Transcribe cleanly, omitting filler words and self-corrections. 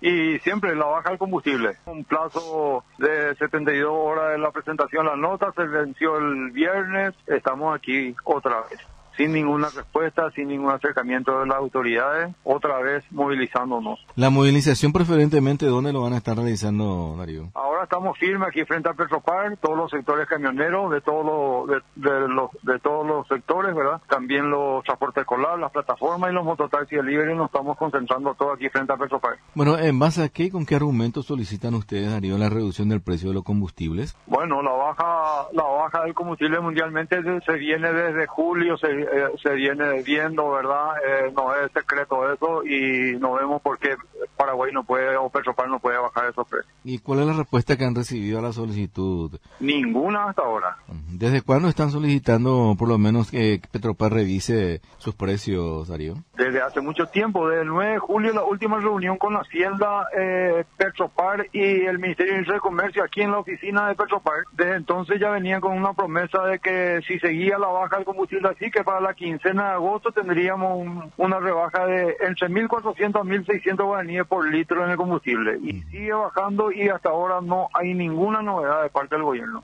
y siempre la baja del combustible. Un plazo de 72 horas de la presentación de la nota, se venció el viernes, estamos aquí otra vez, sin ninguna respuesta, sin ningún acercamiento de las autoridades, otra vez movilizándonos. La movilización preferentemente, ¿dónde lo van a estar realizando, Darío? Ahora estamos firmes aquí frente a Petropar, todos los sectores camioneros, de todos los sectores, ¿verdad? También los transportes escolares, las plataformas y los mototaxis libres, nos estamos concentrando todo aquí frente a Petropar. Bueno, ¿en base a qué y con qué argumentos solicitan ustedes, Darío, la reducción del precio de los combustibles? Bueno, la baja del combustible mundialmente se viene desde julio, se viene viendo, ¿verdad? No es secreto eso y no vemos por qué Paraguay no puede o Petropar no puede bajar esos precios. ¿Y cuál es la respuesta que han recibido a la solicitud? Ninguna hasta ahora. ¿Desde cuándo están solicitando por lo menos que Petropar revise sus precios, Darío? Desde hace mucho tiempo, desde el 9 de julio, la última reunión con la Hacienda, Petropar y el Ministerio de Comercio aquí en la oficina de Petropar. Desde entonces ya venían con una promesa de que si seguía la baja del combustible así, que para la quincena de agosto tendríamos una rebaja de entre 1.400 a 1.600 guaraníes por litro en el combustible. Y sigue bajando y hasta ahora no hay ninguna novedad de parte del gobierno.